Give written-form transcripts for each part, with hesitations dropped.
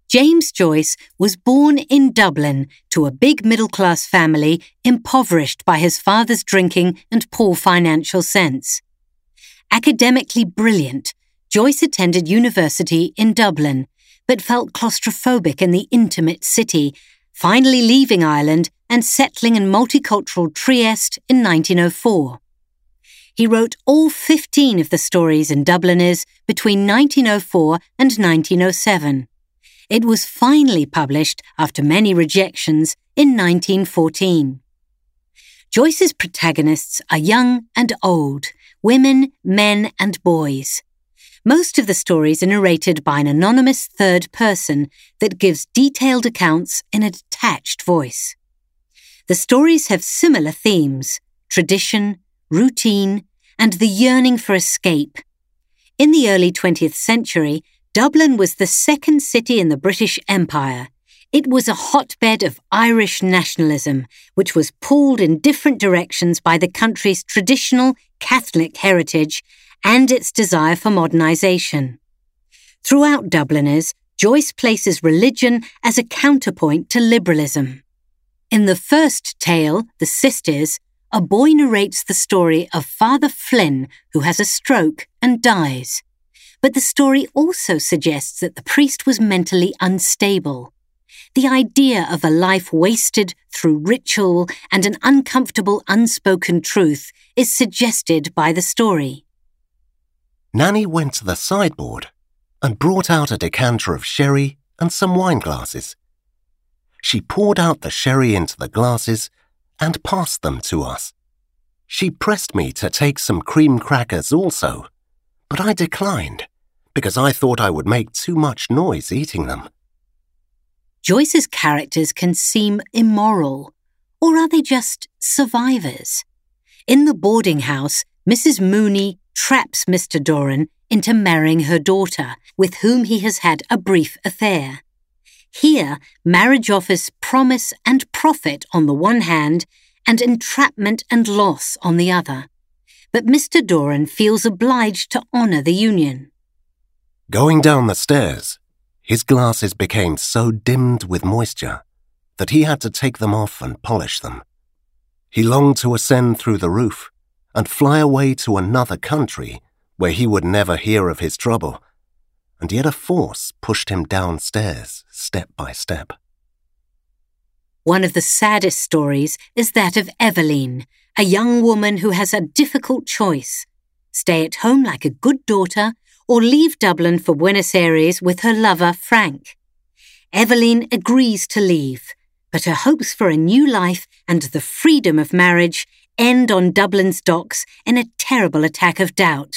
James Joyce was born in Dublin to a big middle-class family impoverished by his father's drinking and poor financial sense. Academically brilliant, Joyce attended university in Dublin, but felt claustrophobic in the intimate city, finally leaving Ireland and settling in multicultural Trieste in 1904. He wrote all 15 of the stories in Dubliners between 1904 and 1907. It was finally published after many rejections in 1914. Joyce's protagonists are young and old, women, men, and boys. Most of the stories are narrated by an anonymous third person that gives detailed accounts in a detached voice. The stories have similar themes: tradition, routine, and the yearning for escape. In the early 20th century, Dublin was the second city in the British Empire. It was a hotbed of Irish nationalism, which was pulled in different directions by the country's traditional Catholic heritage and its desire for modernisation. Throughout Dubliners, Joyce places religion as a counterpoint to liberalism. In the first tale, The Sisters, a boy narrates the story of Father Flynn, who has a stroke and dies. But the story also suggests that the priest was mentally unstable. The idea of a life wasted through ritual and an uncomfortable unspoken truth is suggested by the story. Nanny went to the sideboard and brought out a decanter of sherry and some wine glasses. She poured out the sherry into the glasses and passed them to us. She pressed me to take some cream crackers also, but I declined because I thought I would make too much noise eating them. Joyce's characters can seem immoral, or are they just survivors? In the boarding house, Mrs. Mooney traps Mr. Doran into marrying her daughter, with whom he has had a brief affair. Here, marriage offers promise and profit on the one hand, and entrapment and loss on the other. But Mr. Doran feels obliged to honour the union. Going down the stairs, his glasses became so dimmed with moisture that he had to take them off and polish them. He longed to ascend through the roof and fly away to another country where he would never hear of his trouble, and yet a force pushed him downstairs step by step. One of the saddest stories is that of Eveline, a young woman who has a difficult choice: stay at home like a good daughter or leave Dublin for Buenos Aires with her lover Frank. Eveline agrees to leave, but her hopes for a new life and the freedom of marriage end on Dublin's docks in a terrible attack of doubt.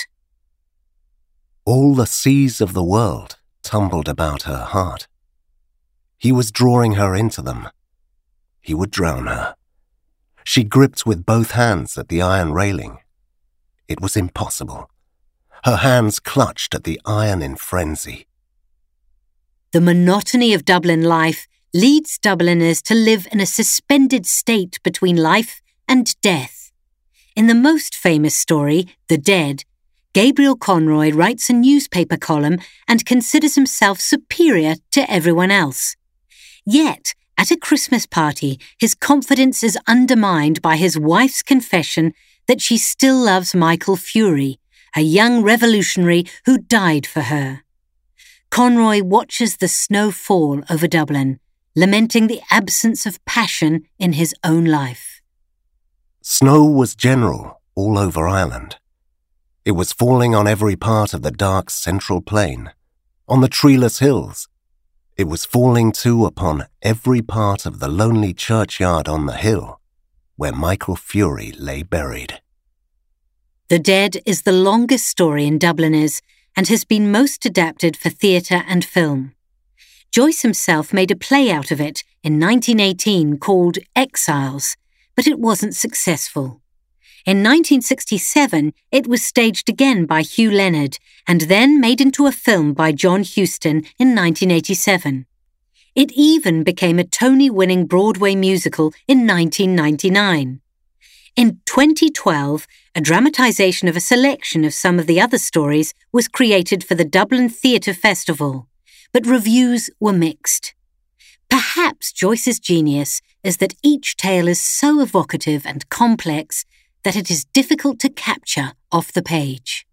All the seas of the world tumbled about her heart. He was drawing her into them. He would drown her. She gripped with both hands at the iron railing. It was impossible. Her hands clutched at the iron in frenzy. The monotony of Dublin life leads Dubliners to live in a suspended state between life and death. In the most famous story, The Dead, Gabriel Conroy writes a newspaper column and considers himself superior to everyone else. Yet, at a Christmas party, his confidence is undermined by his wife's confession that she still loves Michael Fury, a young revolutionary who died for her. Conroy watches the snow fall over Dublin, lamenting the absence of passion in his own life. Snow was general all over Ireland. It was falling on every part of the dark central plain, on the treeless hills. It was falling too upon every part of the lonely churchyard on the hill, where Michael Fury lay buried. The Dead is the longest story in Dubliners and has been most adapted for theatre and film. Joyce himself made a play out of it in 1918 called Exiles, but it wasn't successful. In 1967, it was staged again by Hugh Leonard and then made into a film by John Huston in 1987. It even became a Tony-winning Broadway musical in 1999. In 2012, a dramatisation of a selection of some of the other stories was created for the Dublin Theatre Festival, but reviews were mixed. Perhaps Joyce's genius is that each tale is so evocative and complex that it is difficult to capture off the page.